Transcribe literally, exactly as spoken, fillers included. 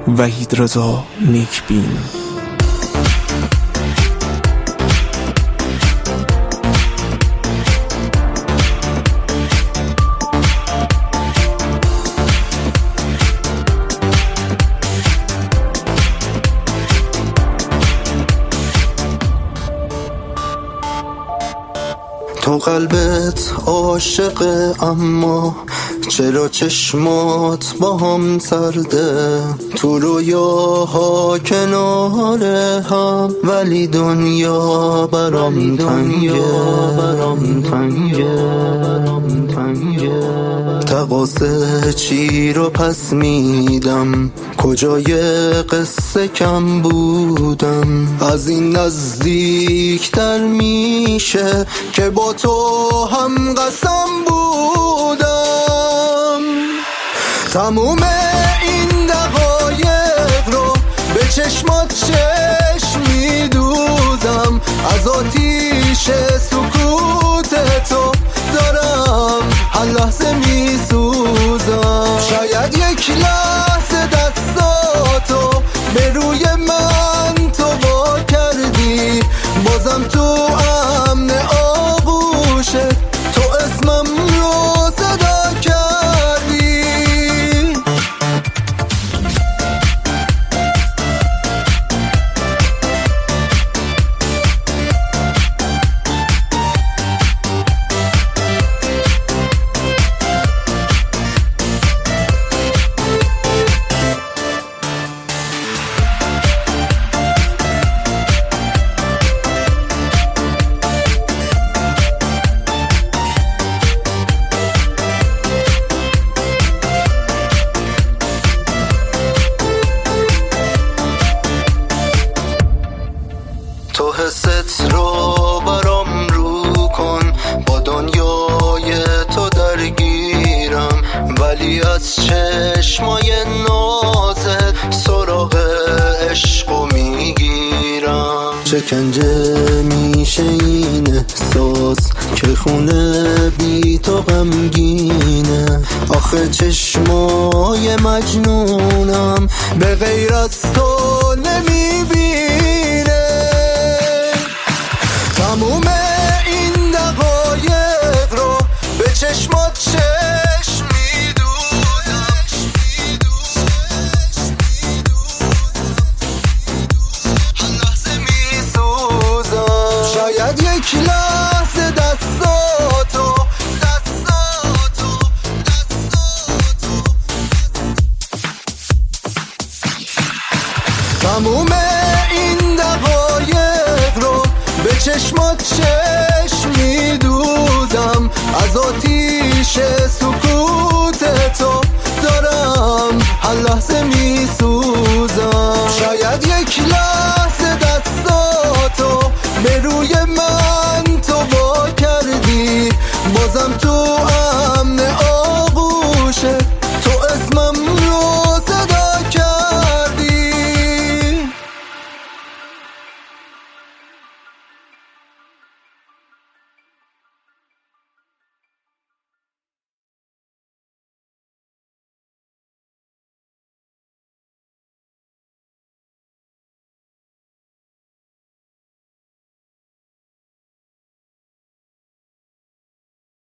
وحید رضا نیکبین. تو قلبت عاشقه اما چرا چشمات با هم سرده؟ تو رویاها کنار هم ولی دنیا برام تنگه، برام تنگه، برام تنگه. تقاصه چی رو پس میدم؟ کجای قصه کم بودم؟ از این نزدیکتر میشه که با تو هم قسم بودم. تموم این دقایق رو به چشمات چشم میدوزم، از آتیش سکوت تو دارم هر لحظه میسوزم. شاید یک لحظه دستاتو به روی من تو وا کردی، بازم تو امن آغوشت تو اسمم رو صدا کردی. تو حست رو برام رو کن، با دنیای تو درگیرم، ولی از چشمای نازت سراغ عشقو میگیرم. شکنجه میشه این احساس که خونه بی تو غمگینه. آخه چشمای مجنونم به غیر از تو نمیبینه. تموم این دقایق رو به چشمات چشم میدوزم، هر لحظه میسوزم. شاید یک لحظه دستاتو دستاتو دستاتو تموم این دقایق رو به چشمات چشم میدوزم، از آتیش سکوت تو دارم هر لحظه میسوزم.